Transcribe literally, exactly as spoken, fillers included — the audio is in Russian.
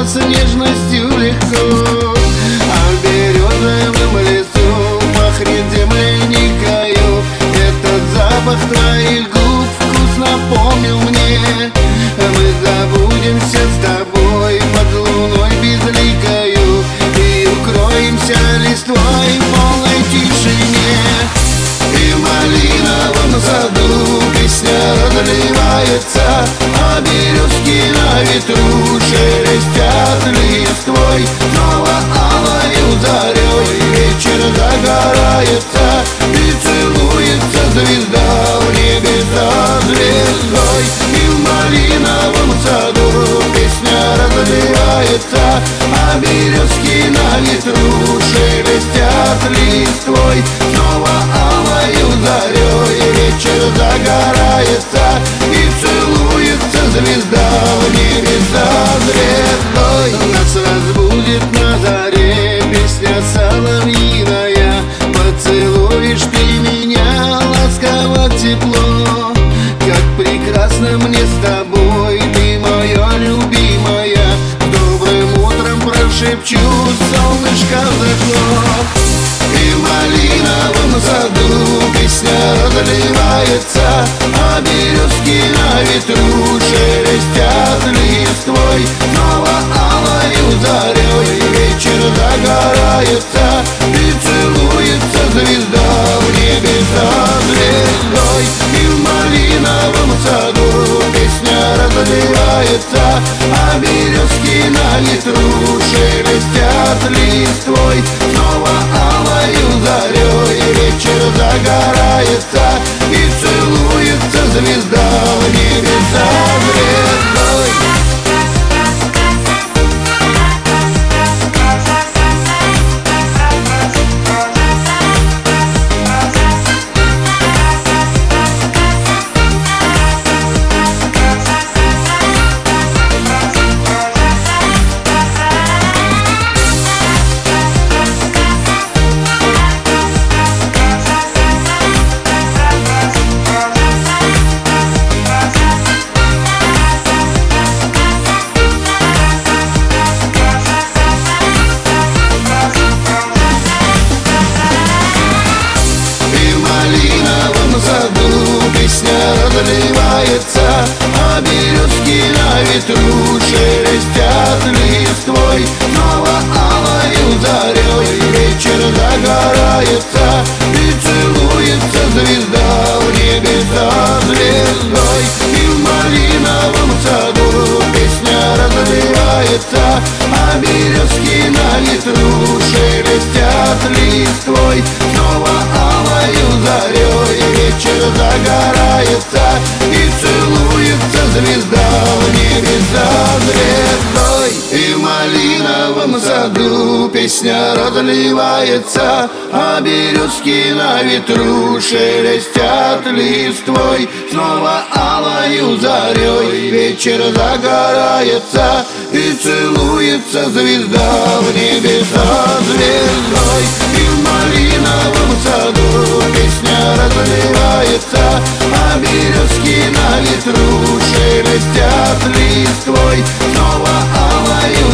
с нежностью легко. А в березовом лесу пахнет земляникою. Этот запах твоих губ вкус напомнил мне. Мы забудемся с тобой под луной безликою и укроемся листвой в полной тишине. И в малиновом саду песня разливается, а березки на ветру шелестят листвой. Снова алою зарей вечер загорается, и целуется звезда в небеса звездой. И в малиновом саду песня разливается, а березки на ветру шелестят листвой. Снова алою зарей вечер загорается, и целуется звезда в небеса звездой. Нас разбудит на заре песня соловьиная. Поцелуешь ты меня ласково, тепло. Как прекрасно мне с тобой, ты моя любимая. Добрым утром прошепчу, солнышко взошло. И в малиновом саду песня разливается, а березки на ветру шелестят листвой. Снова алою зарей вечер загорается, и целуется звезда в небеса звездой. И в малиновом саду песня разливается, а березки на ветру шелестят листвой. Снова алою зарей вечер загорается, и целуется звезда в небеса звездой. Разливается, а березки на ветру шелестят листвой. Снова алою зарей вечер загорается, и целуется звезда в небеса звездой. И в малиновом саду песня разливается, а березки на ветру шелестят листвой. Снова алою зарей вечер загорается, и целуется звезда в небеса звездой. И в малиновом саду песня разливается, а березки на ветру шелестят листвой. Снова алою зарей вечер загорается, и целуется звезда в небеса звездой. И в малиновом саду песня разливается, а березки на ветру шелестят листвой. Снова алою